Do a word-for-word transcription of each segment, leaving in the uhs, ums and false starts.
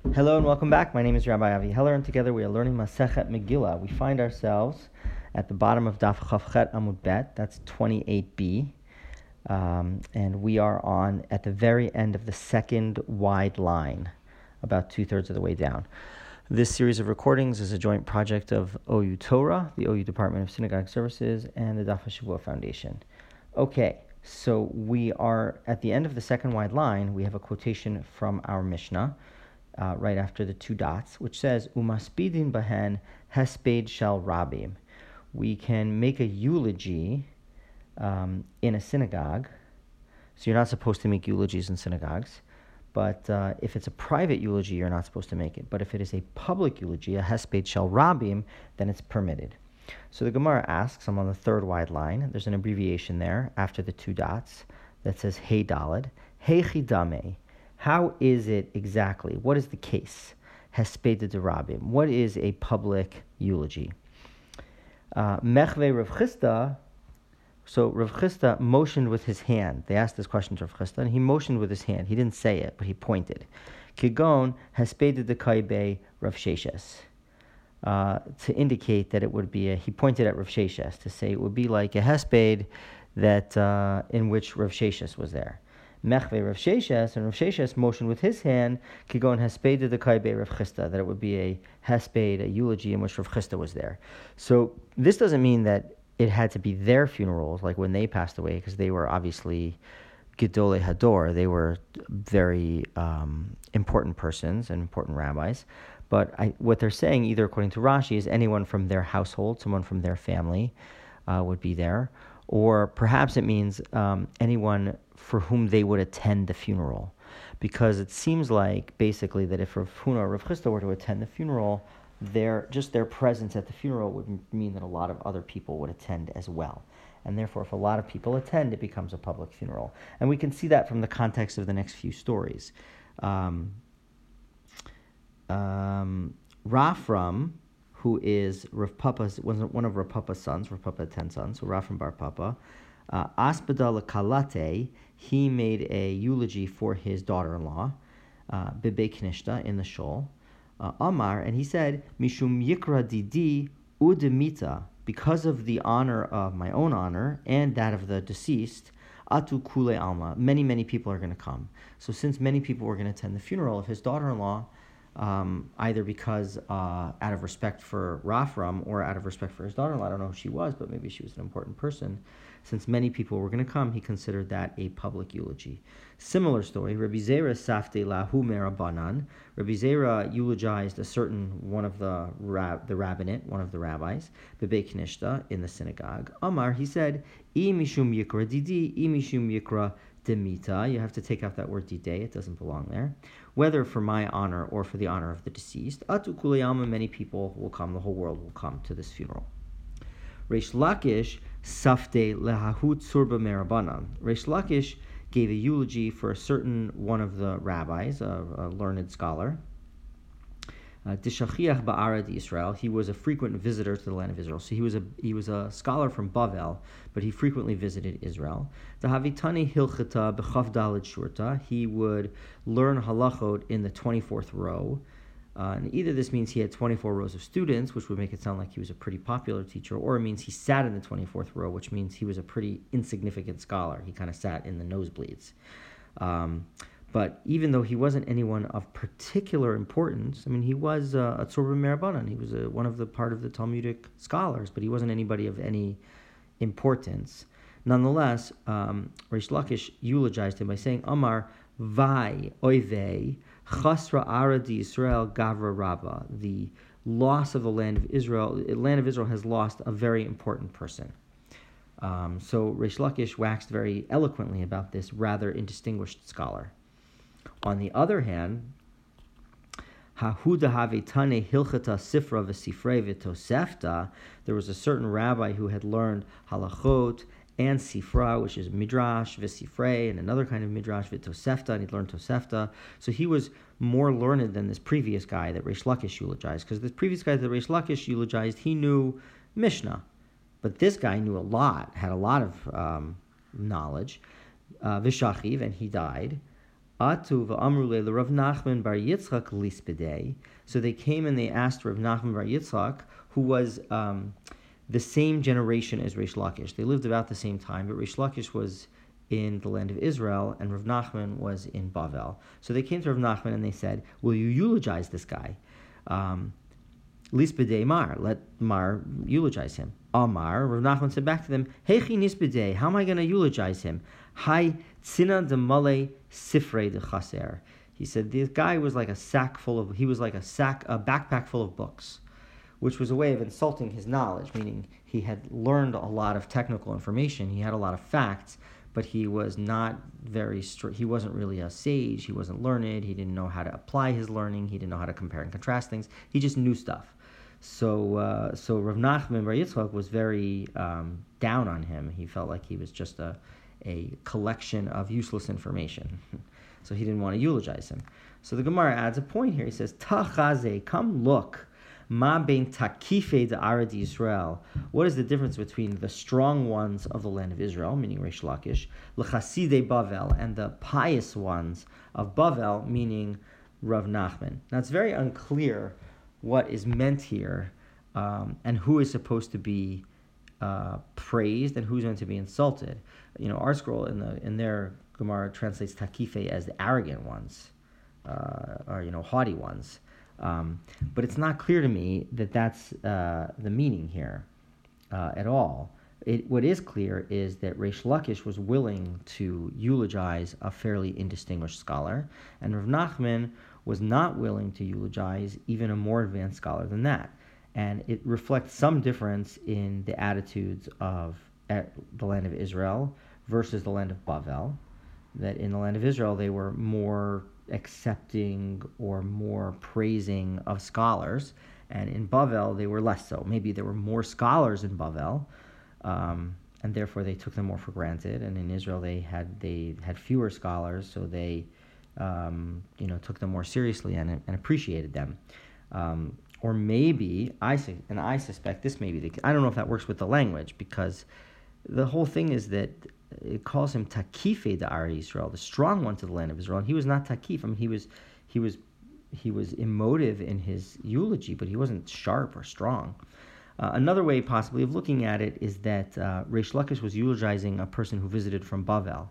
Hello and welcome back. My name is Rabbi Avi Heller, and together we are learning Masechet Megillah. We find ourselves at the bottom of Daf Chavchet Amud Bet. That's twenty-eight b, um, and we are on at the very end of the second wide line, about two thirds of the way down. This series of recordings is a joint project of O U Torah, the O U Department of Synagogue Services, and the Daf HaShavua Foundation. Okay, so we are at the end of the second wide line. We have a quotation from our Mishnah. Uh, right after the two dots, which says, Umaspidin bahen hesped shel rabim. We can make a eulogy um, in a synagogue. So you're not supposed to make eulogies in synagogues. But uh, if it's a private eulogy, you're not supposed to make it. But if it is a public eulogy, a hesped shel rabim, then it's permitted. So the Gemara asks, I'm on the third wide line. There's an abbreviation there after the two dots that says, Hey Daled, Hey Chidame. How is it exactly? What is the case? Hesped de Rabim. What is a public eulogy? Mechve Rav Chisda. So Rav Chisda motioned with his hand. They asked this question to Rav Chisda, and he motioned with his hand. He didn't say it, but he pointed. Kigon Hesped de Kaibe Rav Sheshes. Uh, to indicate that it would be a, he pointed at Rav Sheshes to say it would be like a hesped that uh, in which Rav Sheshes was there. Mechve Rav Sheshes, and Rav Sheshes motioned with his hand, Kigon Hesped de Kaibe Rav Chisda, that it would be a hesped, a eulogy in which Rav Chisda was there. So this doesn't mean that it had to be their funerals, like when they passed away, because they were obviously Gedolei Hador, they were very um, important persons and important rabbis. But I, what they're saying, either according to Rashi, is anyone from their household, someone from their family uh, would be there, or perhaps it means um, anyone for whom they would attend the funeral. Because it seems like, basically, that if Rav Huna or Rav Chisda were to attend the funeral, their, just their presence at the funeral would mean that a lot of other people would attend as well. And therefore, if a lot of people attend, it becomes a public funeral. And we can see that from the context of the next few stories. Um, um, Rafram, who is Rav Papa's, one of Rav Papa's sons, Rav Papa had ten sons, so Rafram Bar Papa, uh, Aspada Kalate, he made a eulogy for his daughter-in-law, uh, Bebe Knishta, in the shul, uh, Amar, and he said, Mishum Yikra Didi Udemita, because of the honor of my own honor and that of the deceased, Atu Kule Alma, many, many people are going to come. So since many people were going to attend the funeral of his daughter-in-law, Um, either because uh, out of respect for Rafram or out of respect for his daughter-in-law, I don't know who she was, but maybe she was an important person. Since many people were going to come, he considered that a public eulogy. Similar story, Rabbi Zera safte lahu merabanan. Rabbi Zera eulogized a certain one of the rab- the rabbinate, one of the rabbis, Bebe Knishta, in the synagogue. Amar, he said, I mishum yikra didi, I mishum yikra demita. You have to take out that word dide, it doesn't belong there. Whether for my honor or for the honor of the deceased, atu kuleyama, many people will come, the whole world will come to this funeral. Reish Lakish safte lehahut surba merabanan. Reish Lakish gave a eulogy for a certain one of the rabbis, a, a learned scholar. Dishachiach ba'ara di Israel. He was a frequent visitor to the land of Israel. So he was a he was a scholar from Bavel, but he frequently visited Israel. The Havitani hilchata b'chav daled shurta. He would learn halachot in the twenty-fourth row. Uh, and either this means he had twenty-four rows of students, which would make it sound like he was a pretty popular teacher, or it means he sat in the twenty-fourth row, which means he was a pretty insignificant scholar. He kind of sat in the nosebleeds. Um, But even though he wasn't anyone of particular importance, I mean, he was uh, a Tzorba Merabanan. He was a, one of the part of the Talmudic scholars, but he wasn't anybody of any importance. Nonetheless, um, Reish Lakish eulogized him by saying, Amar Vai Oivei Chasra Ara di Israel Gavra Rabba. The loss of the land of Israel, the land of Israel has lost a very important person. Um, so Reish Lakish waxed very eloquently about this rather indistinguished scholar. On the other hand, Hahuda Havitane Hilchata Sifra v'Sifrei v'Tosefta, there was a certain rabbi who had learned halachot and Sifra, which is Midrash, v'Sifrei, and another kind of Midrash, v'Tosefta, and he'd learned Tosefta. So he was more learned than this previous guy that Reish Lakish eulogized, because this previous guy that Reish Lakish eulogized, he knew Mishnah. But this guy knew a lot, had a lot of um, knowledge. Uh, Vishachiv, and he died. Atu v'amru le Rav Nachman bar Yitzchak lispedei. So they came and they asked Rav Nachman bar Yitzchak, who was um, the same generation as Reish Lakish. They lived about the same time, but Reish Lakish was in the land of Israel, and Rav Nachman was in Bavel. So they came to Rav Nachman and they said, will you eulogize this guy? Um, Lispedei Mar, let Mar eulogize him. Amar, Rav Nachman said back to them, Hechi nispedei, how am I going to eulogize him? Hai tzina de male sifrei de chaser. He said this guy was like a sack full of, he was like a sack, a backpack full of books, which was a way of insulting his knowledge, meaning he had learned a lot of technical information, he had a lot of facts, but he was not very, str- he wasn't really a sage, he wasn't learned, he didn't know how to apply his learning, he didn't know how to compare and contrast things, he just knew stuff. So uh, so Rav Nachman bar Yitzchak was very um, down on him. He felt like he was just a, a collection of useless information. So he didn't want to eulogize him. So the Gemara adds a point here. He says, Tachaze, come look. Ma bein takife de Arad Yisrael. What is the difference between the strong ones of the land of Israel, meaning Reish Lakish, l'chaside Bavel, and the pious ones of Bavel, meaning Rav Nachman? Now it's very unclear what is meant here, um, and who is supposed to be uh, praised and who's meant to be insulted. You know, our scroll in the in their Gemara translates takife as the arrogant ones, uh, or you know, haughty ones. Um, but it's not clear to me that that's uh, the meaning here uh, at all. It, what is clear is that Reish Lakish was willing to eulogize a fairly indistinguished scholar, and Rav Nachman was not willing to eulogize even a more advanced scholar than that. And it reflects some difference in the attitudes of at the land of Israel versus the land of Bavel. That in the land of Israel, they were more accepting or more praising of scholars, and in Bavel, they were less so. Maybe there were more scholars in Bavel, um, and therefore they took them more for granted. And in Israel, they had they had fewer scholars, so they um, you know took them more seriously and and appreciated them. Um, or maybe I su- and I suspect this may be the. I don't know if that works with the language, because the whole thing is that it calls him Takife de Arad Yisrael, the strong one to the land of Israel. And he was not Takif. I mean, he was he was he was emotive in his eulogy, but he wasn't sharp or strong. Uh, another way possibly of looking at it is that uh, Reish Lakish was eulogizing a person who visited from Bavel.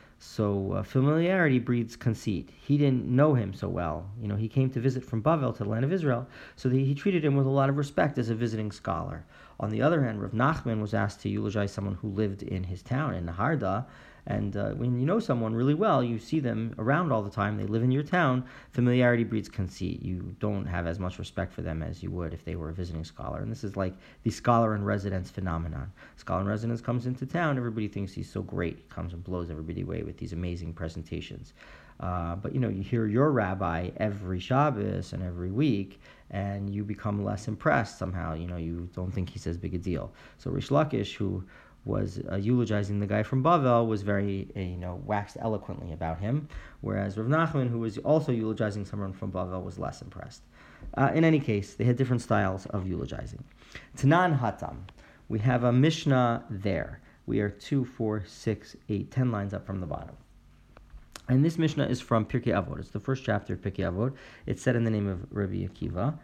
So uh, familiarity breeds conceit. He didn't know him so well. You know, he came to visit from Bavel to the land of Israel, so he, he treated him with a lot of respect as a visiting scholar. On the other hand, Rav Nachman was asked to eulogize someone who lived in his town, in Naharda, and uh, when you know someone really well, you see them around all the time, they live in your town, familiarity breeds conceit. You don't have as much respect for them as you would if they were a visiting scholar. And this is like the scholar in residence phenomenon. Scholar in residence comes into town, everybody thinks he's so great. He comes and blows everybody away with these amazing presentations. Uh, but you know, you hear your rabbi every Shabbos and every week, and you become less impressed somehow. You know, you don't think he's as big a deal. So Reish Lakish, who was uh, eulogizing the guy from Bavel, was very, uh, you know, waxed eloquently about him, whereas Rav Nachman, who was also eulogizing someone from Bavel, was less impressed. Uh, in any case, they had different styles of eulogizing. Tanan Hatam, we have a Mishnah there. We are two, four, six, eight, ten lines up from the bottom. And this Mishnah is from Pirkei Avot. It's the first chapter of Pirkei Avot. It's said in the name of Rabbi Akiva,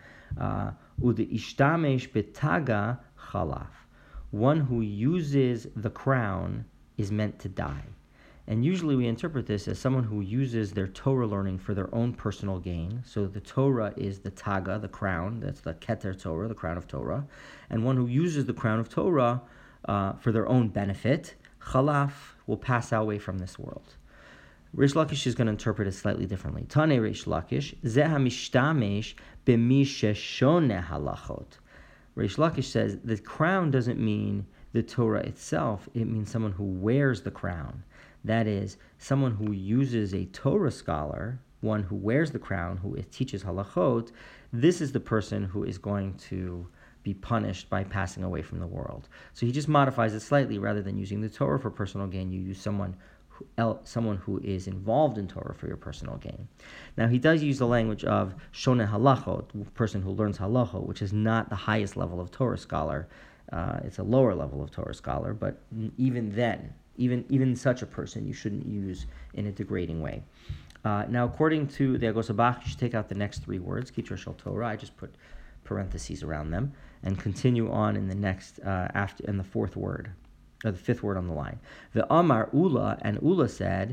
Ude ishtamesh betaga chalaf. One who uses the crown is meant to die. And usually we interpret this as someone who uses their Torah learning for their own personal gain. So the Torah is the taga, the crown. That's the Keter Torah, the crown of Torah. And one who uses the crown of Torah uh, for their own benefit, chalaf, will pass away from this world. Reish Lakish is going to interpret it slightly differently. Tane Reish Lakish, Zeh hamishtamesh b'mi sheshoneh halachot. Reish Lakish says the crown doesn't mean the Torah itself, it means someone who wears the crown. That is, someone who uses a Torah scholar, one who wears the crown, who teaches halachot. This is the person who is going to be punished by passing away from the world. So he just modifies it slightly. Rather than using the Torah for personal gain, you use someone who, el, someone who is involved in Torah for your personal gain. Now he does use the language of shoneh halachot, person who learns halachot, which is not the highest level of Torah scholar. Uh, it's a lower level of Torah scholar, but even then, even even such a person you shouldn't use in a degrading way. Uh, now, according to the Agos HaBach, you should take out the next three words, Kitra Shel Torah. I just put parentheses around them, and continue on in the next, uh, after, in the fourth word, or the fifth word on the line. The Amar Ula, and Ula said,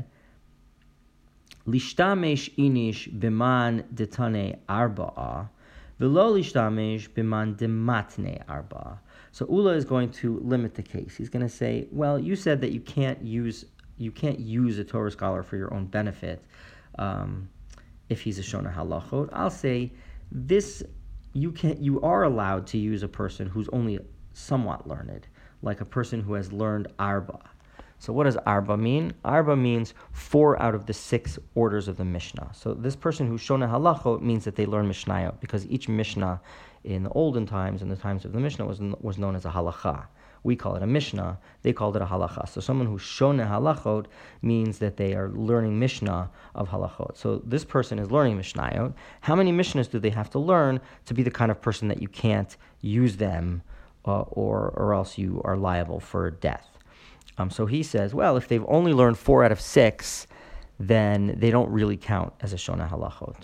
Lishtamesh inish biman detane arba'a, velo lishtamesh biman dematne arba'a. So Ula is going to limit the case. He's going to say, well, you said that you can't use you can't use a Torah scholar for your own benefit um, if he's a Shona Halachot. I'll say this: you can you are allowed to use a person who's only somewhat learned, like a person who has learned Arba. So what does Arba mean? Arba means four out of the six orders of the Mishnah. So this person who's Shona Halachot means that they learn Mishnayot, because each Mishnah in the olden times, in the times of the Mishnah, was was known as a halacha. We call it a Mishnah, they called it a halacha. So someone who's Shona Halachot means that they are learning Mishnah of halachot. So this person is learning Mishnayot. How many Mishnahs do they have to learn to be the kind of person that you can't use them uh, or, or else you are liable for death? Um, so he says, well, if they've only learned four out of six, then they don't really count as a Shona Halachot.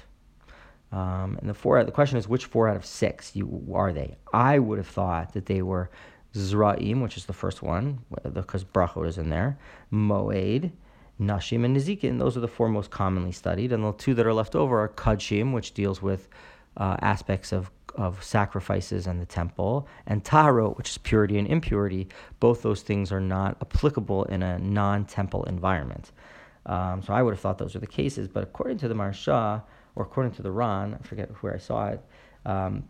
Um, and the four, the question is, which four out of six you, are they? I would have thought that they were Zra'im, which is the first one, because Brachot is in there, Moed, Nashim, and Nezikin. Those are the four most commonly studied. And the two that are left over are Kadshim, which deals with uh, aspects of, of sacrifices and the temple, and Taharot, which is purity and impurity. Both those things are not applicable in a non-temple environment. Um, so I would have thought those are the cases. But according to the Maharsha, or according to the Ran, I forget where I saw it, um,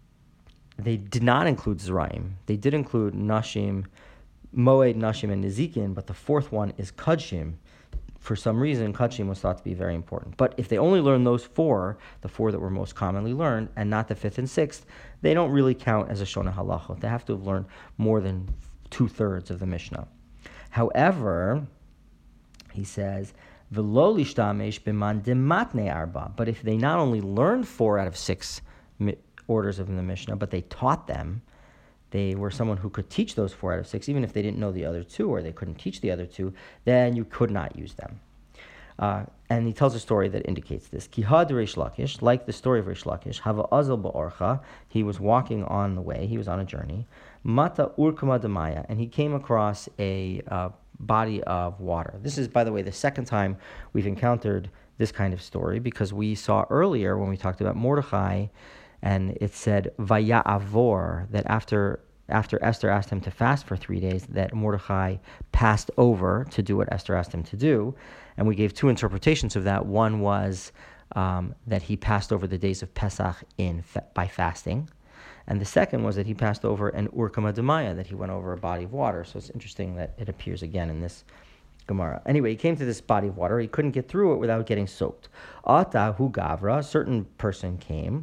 they did not include Zeraim. They did include Nashim, Moed, Nashim, and Nezikin, but the fourth one is Kadshim. For some reason, Kadshim was thought to be very important. But if they only learn those four, the four that were most commonly learned, and not the fifth and sixth, they don't really count as a Shona Halachot. They have to have learned more than two-thirds of the Mishnah. However, he says, V'lo lishtamesh b'man dematne arba. But if they not only learned four out of six orders of the Mishnah, but they taught them, they were someone who could teach those four out of six, even if they didn't know the other two or they couldn't teach the other two, then you could not use them. Uh, and he tells a story that indicates this. Kihad Reish Lakish, like the story of Reish Lakish, Hava Azal Ba'orcha, he was walking on the way, he was on a journey, Mata Urkama Damaya, and he came across a uh, body of water. This is, by the way, the second time we've encountered this kind of story, because we saw earlier when we talked about Mordechai, and it said Vaya'avor, that after after Esther asked him to fast for three days, that Mordechai passed over to do what Esther asked him to do. And we gave two interpretations of that. One was um, that he passed over the days of Pesach in fa- by fasting. And the second was that he passed over an Urkama Damaya, that he went over a body of water. So it's interesting that it appears again in this Gemara. Anyway, he came to this body of water. He couldn't get through it without getting soaked. Ata hu gavra, a certain person came,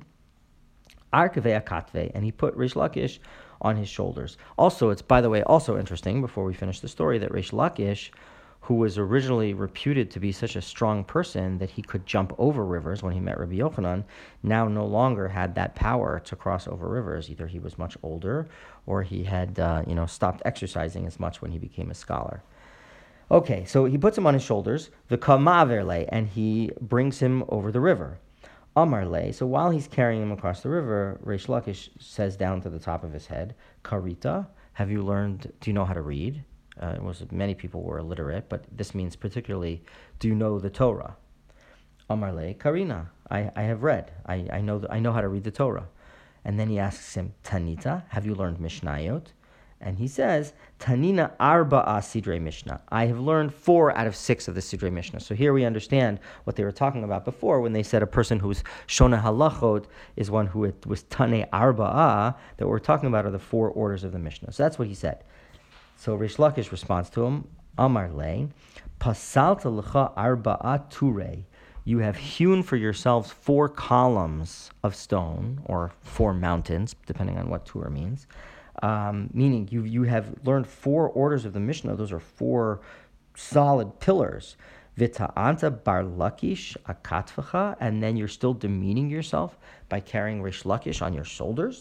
Arkavei Akatve, and he put Reish Lakish on his shoulders. Also, it's, by the way, also interesting, before we finish the story, that Reish Lakish, who was originally reputed to be such a strong person that he could jump over rivers when he met Rabbi Yochanan, now no longer had that power to cross over rivers. Either he was much older, or he had uh, you know, stopped exercising as much when he became a scholar. Okay, so he puts him on his shoulders, the Kamaverle, and he brings him over the river. Amarle, so while he's carrying him across the river, Reish Lakish says down to the top of his head, Karita, have you learned, do you know how to read? Uh, it was, many people were illiterate, but this means particularly, do you know the Torah? Amarle, Karina, I, I have read, I, I know the, I know how to read the Torah. And then he asks him, Tanita, have you learned Mishnayot? And he says, Tanina arba'a sidrei Mishnah. I have learned four out of six of the sidrei Mishnah. So here we understand what they were talking about before when they said a person who's shona halachot is one who was tane arba'a. That what we're talking about are the four orders of the Mishnah. So that's what he said. So Reish Lakish responds to him, Amar le, pasalta lecha arba'a turei. You have hewn for yourselves four columns of stone, or four mountains, depending on what tur means. Um, meaning you you have learned four orders of the Mishnah. Those are four solid pillars. Vita'anta bar Lakish akatvacha, and then you're still demeaning yourself by carrying Reish Lakish on your shoulders.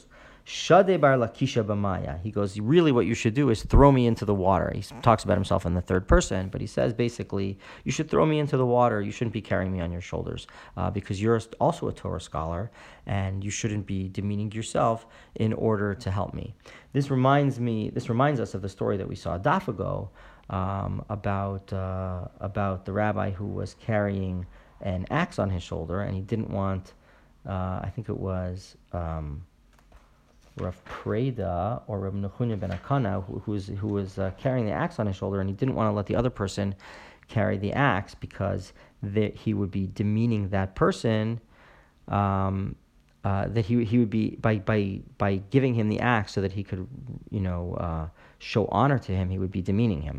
Shade bar lakisha b'maya. He goes, really what you should do is throw me into the water. He talks about himself in the third person, but he says basically, you should throw me into the water. You shouldn't be carrying me on your shoulders uh, because you're also a Torah scholar and you shouldn't be demeaning yourself in order to help me. This reminds me, this reminds us of the story that we saw a daf ago um, about, uh, about the rabbi who was carrying an axe on his shoulder and he didn't want, uh, I think it was... Um, Rav Preda or Rav Nechunya ben Akana, who, who was, who was uh, carrying the axe on his shoulder, and he didn't want to let the other person carry the axe because the, he would be demeaning that person. Um, uh, that he he would be by by by giving him the axe so that he could, you know, uh, show honor to him. He would be demeaning him.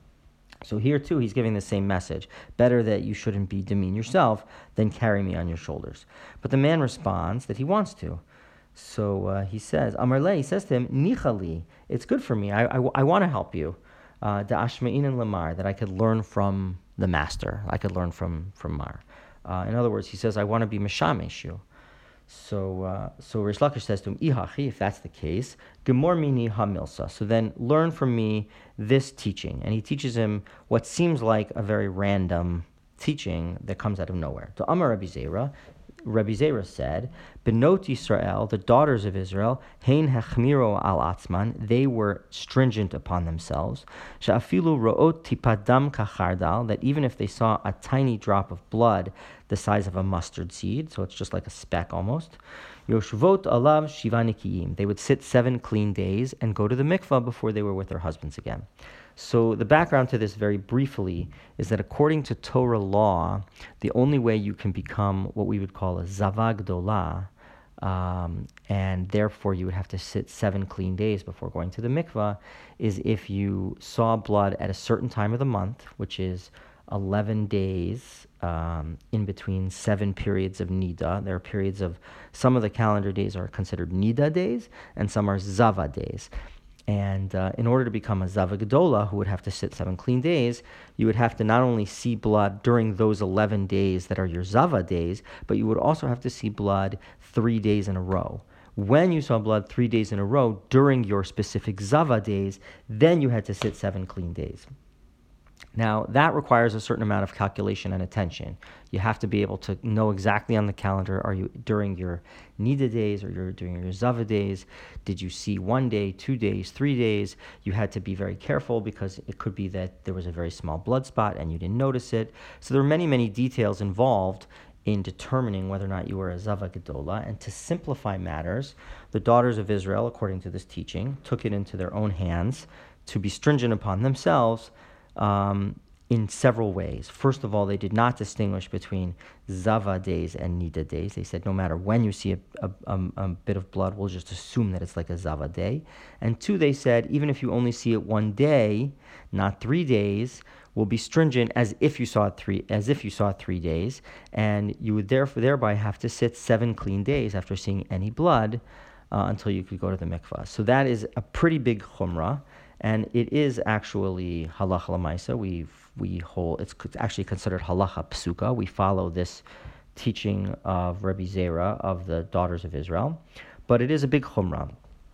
So here too, he's giving the same message. Better that you shouldn't be demean yourself than carry me on your shoulders. But the man responds that he wants to. So uh, he says, Amarle, he says to him, Nichali, it's good for me. I, I, I want to help you. Da ashma'in and lamar, that I could learn from the master. I could learn from, from Mar. Uh, in other words, he says, I want to be Meshamesh you. So uh, so Rish Lakish says to him, Ihachi, if that's the case, Gemor mini hamilsa. So then learn from me this teaching. And he teaches him what seems like a very random teaching that comes out of nowhere. To Amar Rabbi Zera, Rabbi Zera said, Benot Yisrael, the daughters of Israel, Hein hachmiro al atzman, they were stringent upon themselves. Sha'afilu ro'ot tipadam kachardal, that even if they saw a tiny drop of blood the size of a mustard seed, so it's just like a speck almost, Yoshvot alav shiva nikiyim, they would sit seven clean days and go to the mikvah before they were with their husbands again. So the background to this, very briefly, is that according to Torah law, the only way you can become what we would call a zavag dola, um, and therefore you would have to sit seven clean days before going to the mikvah, is if you saw blood at a certain time of the month, which is eleven days um, in between seven periods of nida. There are periods of, some of the calendar days are considered nida days, and some are zava days. And uh, in order to become a Zava Gedola, who would have to sit seven clean days, you would have to not only see blood during those eleven days that are your Zava days, but you would also have to see blood three days in a row. When you saw blood three days in a row during your specific Zava days, then you had to sit seven clean days. Now, that requires a certain amount of calculation and attention. You have to be able to know exactly on the calendar, are you during your Nida days or you're during your Zava days? Did you see one day, two days, three days? You had to be very careful because it could be that there was a very small blood spot and you didn't notice it. So there are many, many details involved in determining whether or not you were a Zava Gedola. And to simplify matters, the daughters of Israel, according to this teaching, took it into their own hands to be stringent upon themselves Um, in several ways. First of all, they did not distinguish between Zava days and Nida days. They said no matter when you see a, a, a, a bit of blood, we'll just assume that it's like a Zava day. And two, they said even if you only see it one day, not three days, we'll be stringent as if you saw it three, as if you saw it three days, and you would therefore thereby have to sit seven clean days after seeing any blood uh, until you could go to the mikvah. So that is a pretty big chumrah. And it is actually halacha l'maisa. We we hold it's actually considered halacha psuka. We follow this teaching of Rabbi Zera of the daughters of Israel, but it is a big chumrah.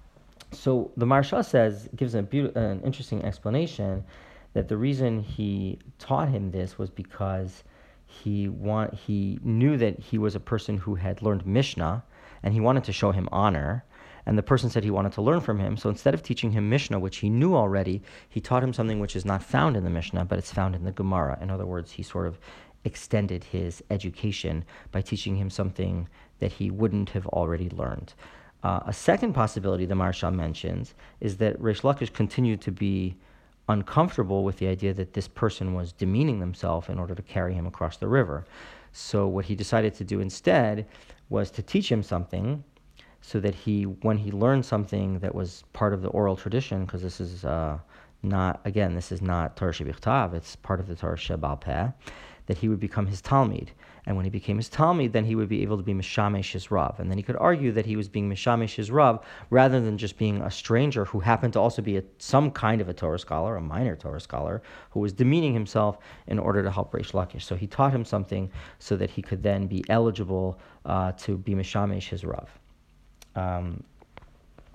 So the Maharsha says gives a be- an interesting explanation that the reason he taught him this was because he want he knew that he was a person who had learned Mishnah, and he wanted to show him honor. And the person said he wanted to learn from him. So instead of teaching him Mishnah, which he knew already, he taught him something which is not found in the Mishnah, but it's found in the Gemara. In other words, he sort of extended his education by teaching him something that he wouldn't have already learned. Uh, a second possibility the Maharsha mentions is that Rish Lakish continued to be uncomfortable with the idea that this person was demeaning themselves in order to carry him across the river. So what he decided to do instead was to teach him something so that he, when he learned something that was part of the oral tradition, because this is uh, not, again, this is not Torah Shebichtav, it's part of the Torah Shebal Peh, that he would become his Talmid. And when he became his Talmid, then he would be able to be Mishamesh his Rav. And then he could argue that he was being Mishamesh his Rav rather than just being a stranger who happened to also be a, some kind of a Torah scholar, a minor Torah scholar, who was demeaning himself in order to help Reish Lakish. So he taught him something so that he could then be eligible uh, to be Mishamesh his Rav. Um,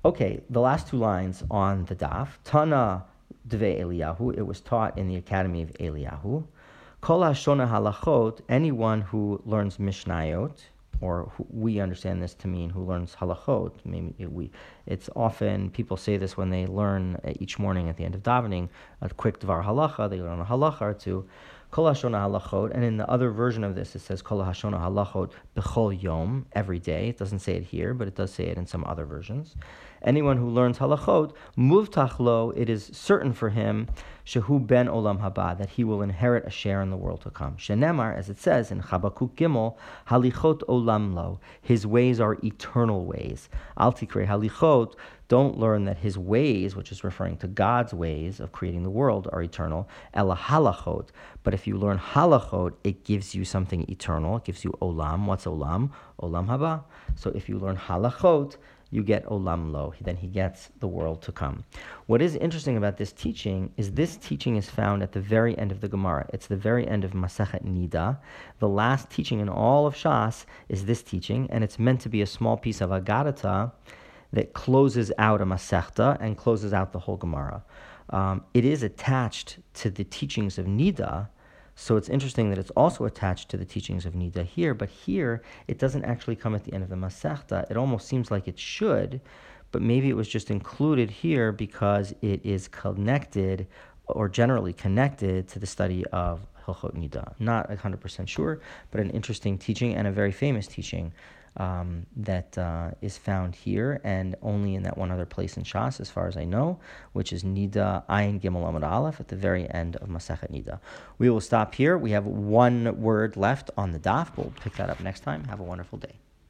Okay, the last two lines on the daf. Tana Dve Eliyahu, it was taught in the academy of Eliyahu. Kol hashona halachot, anyone who learns Mishnayot, or who, we understand this to mean who learns halachot. Maybe it, we, it's often, people say this when they learn each morning at the end of davening, a quick dvar halacha, they learn a halacha or two. Kol hashona halachot, and in the other version of this, it says kol hashona halachot b'chol yom, every day. It doesn't say it here, but it does say it in some other versions. Anyone who learns halachot, muvtach lo, it is certain for him, shehu ben olam haba, that he will inherit a share in the world to come. Shenemar, as it says in Chabakuk Gimel, halichot olam lo, his ways are eternal ways. Al tikre halichot, don't learn that his ways, which is referring to God's ways of creating the world, are eternal. Ela halachot, but if you learn halachot, it gives you something eternal. It gives you olam. What's olam? Olam haba. So if you learn halachot, you get olam lo. Then he gets the world to come. What is interesting about this teaching is this teaching is found at the very end of the Gemara. It's the very end of Masechet Nida. The last teaching in all of Shas is this teaching, and it's meant to be a small piece of Agadata that closes out a Masechta and closes out the whole Gemara. Um, it is attached to the teachings of Nida, so it's interesting that it's also attached to the teachings of Nida here, but here it doesn't actually come at the end of the Masechta. It almost seems like it should, but maybe it was just included here because it is connected or generally connected to the study of Hilchot Nida. Not one hundred percent sure, but an interesting teaching and a very famous teaching um, that uh, is found here and only in that one other place in Shas, as far as I know, which is Nida Ayin Gimel Amud Aleph at the very end of Masechet Nida. We will stop here. We have one word left on the daf. We'll pick that up next time. Have a wonderful day.